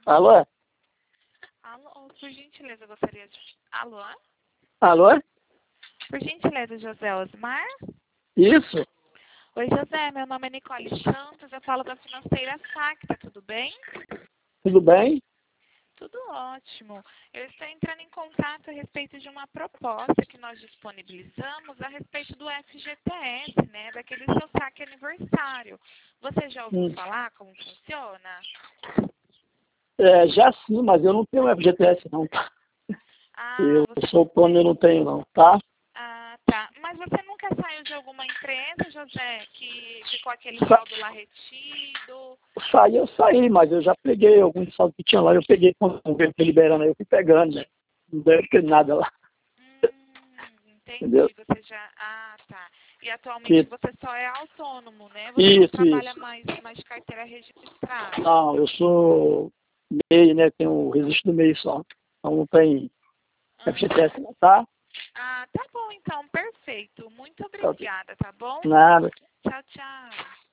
Alô? Alô, por gentileza, eu gostaria de... Alô? Alô? Por gentileza, José Osmar? Isso? Oi, José, meu nome é Nicole Santos, eu falo da financeira Sacta, tudo bem? Tudo bem? Tudo ótimo. Eu estou entrando em contato a respeito de uma proposta que nós disponibilizamos a respeito do FGTS, né, daquele seu saque aniversário. Você já ouviu falar como funciona? Já sim, mas eu não tenho FGTS não, tá? Ah, Eu você sou não autônomo, eu tem. não tenho não, tá? Ah, tá. Mas você nunca saiu de alguma empresa, José, que ficou aquele Sa saldo lá retido? eu saí, mas eu já peguei alguns saldos que tinha lá, eu peguei quando o governo foi liberando, aí eu fui pegando, né? Não deve ter nada lá, entendeu? Entendi. Você já... Ah, tá. E atualmente Que, você só é autônomo, né? Você não trabalha isso. mais de carteira registrada. Não, eu sou MEI, né? Tenho o registro do MEI só. Então não tem Aham. FGTS não, tá? Ah, tá bom então. Perfeito. Muito Tá, obrigada, tá bom? nada. Tchau, tchau.